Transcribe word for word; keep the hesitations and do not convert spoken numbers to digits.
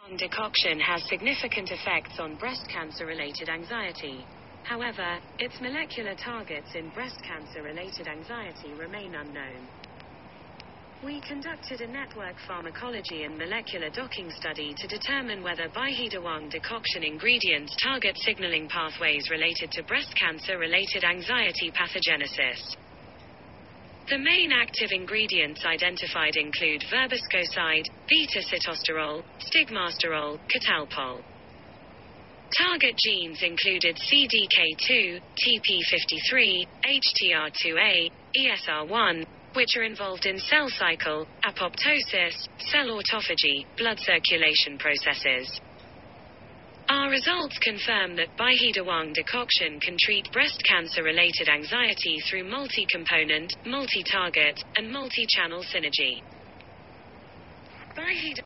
Decoction has significant effects on breast cancer-related anxiety. However, its molecular targets in breast cancer-related anxiety remain unknown. We conducted a network pharmacology and molecular docking study to determine whether Baihe-Deguang decoction ingredients target signaling pathways related to breast cancer-related anxiety pathogenesis. The main active ingredients identified include verbascoside, beta-sitosterol, stigmasterol, catalpol. Target genes included C D K two, T P fifty-three, H T R two A, E S R one, which are involved in cell cycle, apoptosis, cell autophagy, blood circulation processes. Our results confirm that Baihe-Deguang decoction can treat breast cancer-related anxiety through multi-component, multi-target, and multi-channel synergy. Baihe